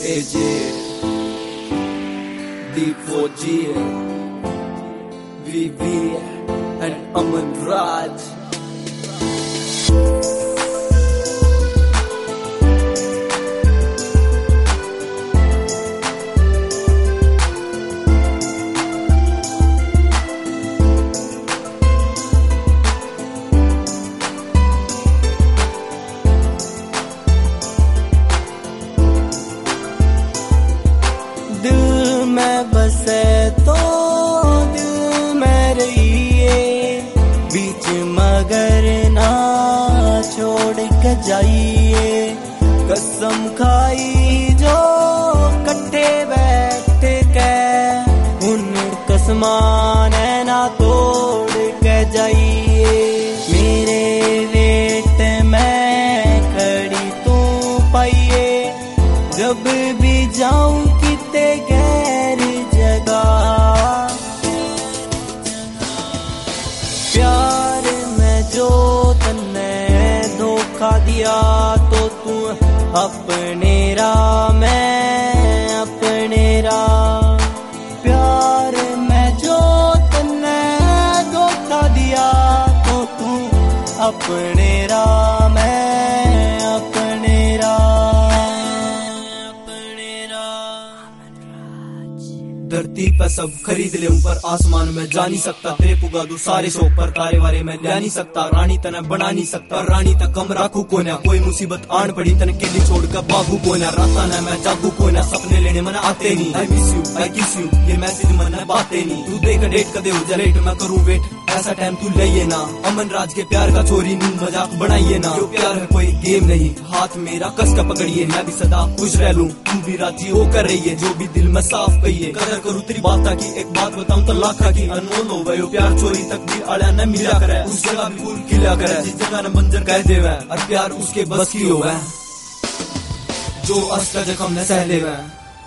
AJ, D4G, VV and Aman Raj. दिल में बसे तो दिल में रहिए, बीच मगर ना छोड़ के जाइए। कसम खाई जो कट्ठे बैठ के, उन कसमान ना तोड़ के जाइए। मेरे वेट में खड़ी तू पाइए, जब भी जाऊं किते गैर जगह। प्यार में जो तन्ने धोखा दिया, तो तू अपने राह मैं अपने राह। प्यार में जो तन्ने धोखा दिया, तो तू अपने राह मैं अपने राह। धरती पर सब खरीद ले, ऊपर आसमान में जा नहीं सकता। तेरे पुगा दू सारे शौक पर, तारे वारे में ला नहीं सकता। रानी तना बना नहीं सकता, रानी तक कम राखू कोना। कोई मुसीबत आन पड़ी तने केली छोड़ कर बागू कोना। राता ना मैं जागू कोना, सपने लेने मन आते नहीं। आई मिस यू आई किस यू, ये मैसेज मन बातें नहीं। तू देख डेट कदे हो जा लेट, मैं करूँ वेट, ऐसा टाइम तू ले ना। अमन राज के प्यार का चोरी नी मजाक बनाइए ना। जो प्यार है कोई गेम नहीं, हाथ मेरा कस का पकड़िए। मैं भी सदा खुश रह लूं, तू भी राजी हो कर रही है। जो भी दिल में साफ कहिए, कदर करूँ तेरी बात की। एक बात बताऊं तो लाखा की अनमोल हो गयो। प्यार चोरी तक भी आड़ा न मिला करे, उस जगह भी फूल खिला करे जिस जगह न बंजर कह देवे। और प्यार उसके बस की होवे जो अर्श का जख्म न सह लेवे।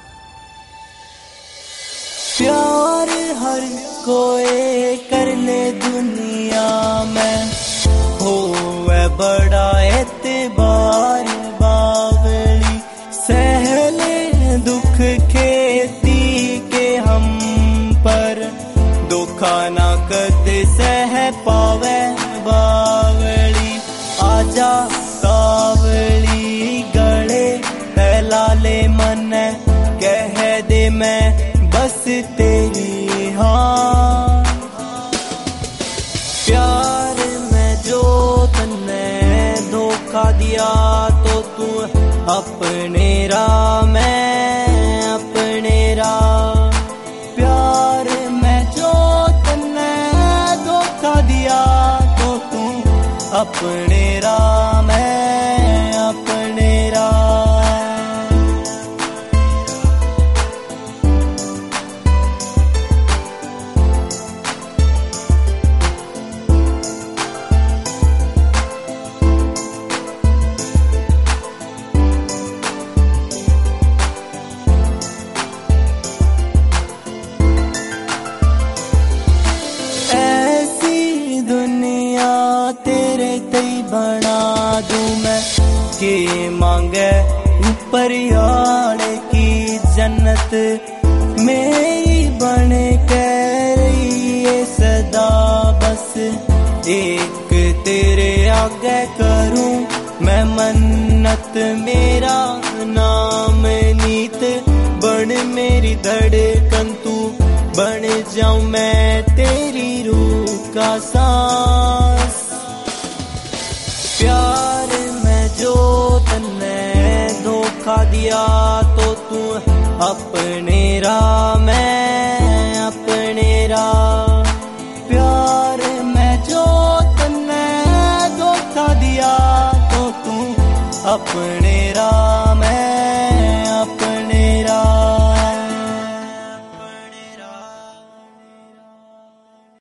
प्यार हर कोई कर ले दुनिया में, होवे बड़ा एतबार बावली। सहले दुख खेती के हम पर, धोखा ना कदे सह पावे बावली। आजा कावली गले फैला ले मन, कह दे मैं बस तेरी हाँ। प्यार में जो तन्ने धोखा दिया, तो तू अपने राह मैं अपने राह। प्यार में जो तन्ने धोखा दिया, तो तू अपने राह मैं अपने राह। बना दूं मैं के मांगे ऊपर यार की जन्नत। मेरी बन कर ये सदा बस, एक तेरे आगे करूं मैं मन्नत। मेरा नाम नीत बन मेरी धड़कन, तू बन जाऊं मैं तेरी रूह का सांस। प्यार में जो तन्ने धोखा दिया, तो तू अपने राह मैं अपने राह। प्यार में जो तन्ने धोखा दिया, तो तू अपने राह